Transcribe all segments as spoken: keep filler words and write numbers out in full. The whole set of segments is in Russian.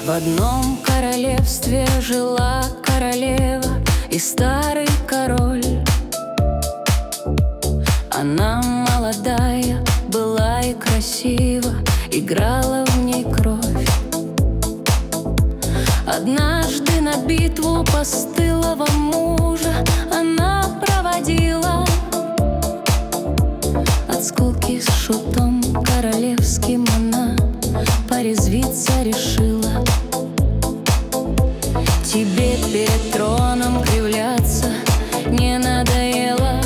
В одном королевстве жила королева и старый король. Она молодая была и красива, играла в ней кровь. Однажды на битву постылого мужа она проводила. От скуки с шутом королевским она порезвиться решила. Тебе перед троном кривляться не надоело?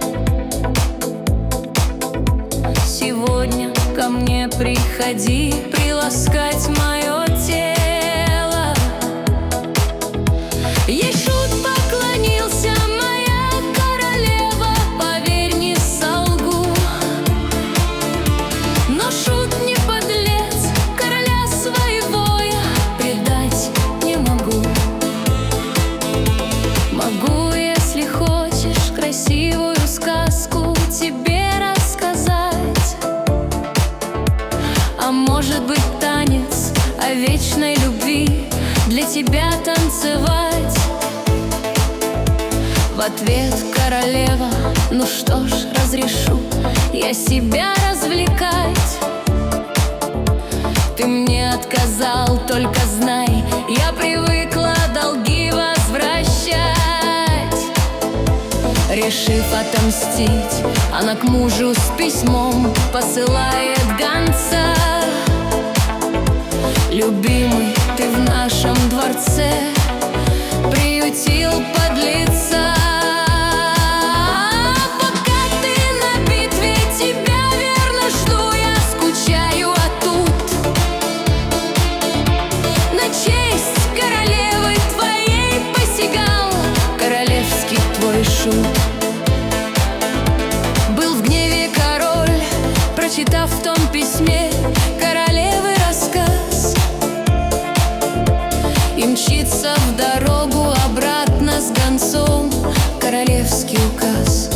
Сегодня ко мне приходи приласкать мое тело. Ей шут поклонился: моя королева, поверь, не солгу. Но шут не подлец, короля своего я предать не могу. Могу, если хочешь, красивую сказку тебе рассказать. А может быть, танец о вечной любви для тебя танцевать. В ответ королева: ну что ж, разрешу я себя развлекать. Ты мне отказал, только знай, я привыкла долги возвращать. Решив отомстить, она к мужу с письмом посылает гонца: любимый, ты в нашем дворце приютил подлеца. Пока ты на битве, тебя верно жду, я скучаю, а тут на честь королевы твоей посягал королевский твой шут. Был в гневе король, прочитав в том письме королевы рассказ, и мчится в дорогу обратно с гонцом королевский указ.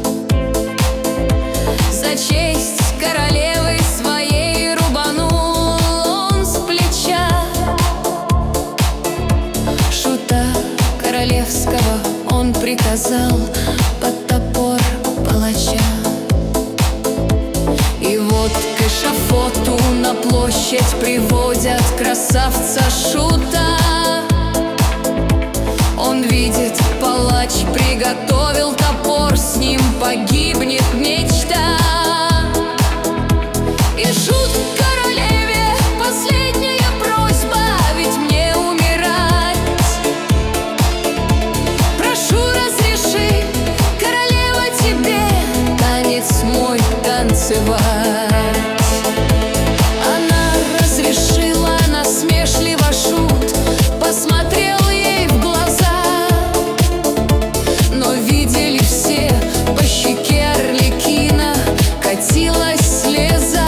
За честь королевы своей рубанул он с плеча шута королевского, он приказал под топор палача. И вот к эшафоту на площадь приводят красавца шута. Он видит, палач приготовил топор, с ним погибнет мечта. И шут королеве: последняя просьба, ведь мне умирать. Прошу, разреши, королева, тебе танец мой танцевать. Она разрешила, насмешливо шут посмотрел ей в глаза. Но видели все, по щеке Арлекина катилась слеза.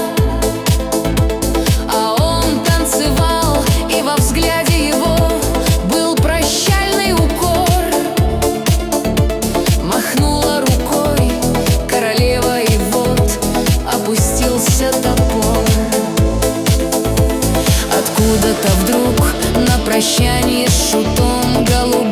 А он танцевал, и во взгляде его был прощальный укор. Махнула рукой королева, и вот опустился топор. Откуда-то вдруг на прощание с шутом голубой